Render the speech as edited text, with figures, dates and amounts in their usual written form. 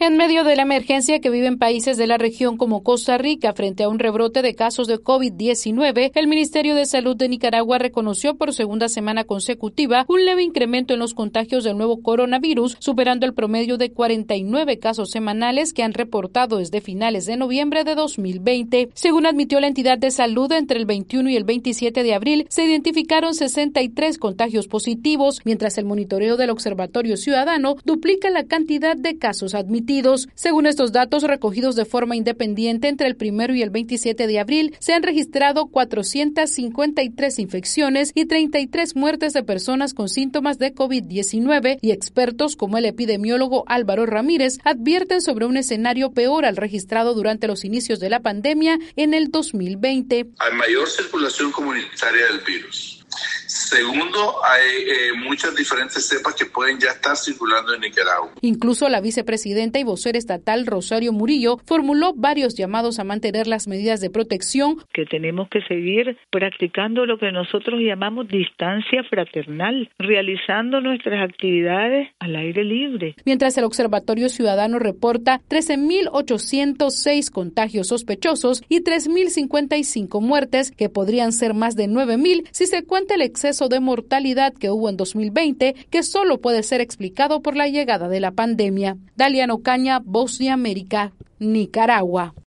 En medio de la emergencia que viven países de la región como Costa Rica frente a un rebrote de casos de COVID-19, el Ministerio de Salud de Nicaragua reconoció por segunda semana consecutiva un leve incremento en los contagios del nuevo coronavirus, superando el promedio de 49 casos semanales que han reportado desde finales de noviembre de 2020. Según admitió la entidad de salud, entre el 21 y el 27 de abril se identificaron 63 contagios positivos, mientras el monitoreo del Observatorio Ciudadano duplica la cantidad de casos admitidos. Según estos datos recogidos de forma independiente entre el 1 y el 27 de abril, se han registrado 453 infecciones y 33 muertes de personas con síntomas de COVID-19, y expertos como el epidemiólogo Álvaro Ramírez advierten sobre un escenario peor al registrado durante los inicios de la pandemia en el 2020. Hay mayor circulación comunitaria del virus. Segundo, hay muchas diferentes cepas que pueden ya estar circulando en Nicaragua. Incluso la vicepresidenta y vocera estatal Rosario Murillo formuló varios llamados a mantener las medidas de protección. Que tenemos que seguir practicando lo que nosotros llamamos distancia fraternal, realizando nuestras actividades al aire libre. Mientras el Observatorio Ciudadano reporta 13.806 contagios sospechosos y 3.055 muertes, que podrían ser más de 9.000 si se cuenta el exceso de mortalidad que hubo en 2020, que solo puede ser explicado por la llegada de la pandemia. Dalian Ocaña, Voz de América, Nicaragua.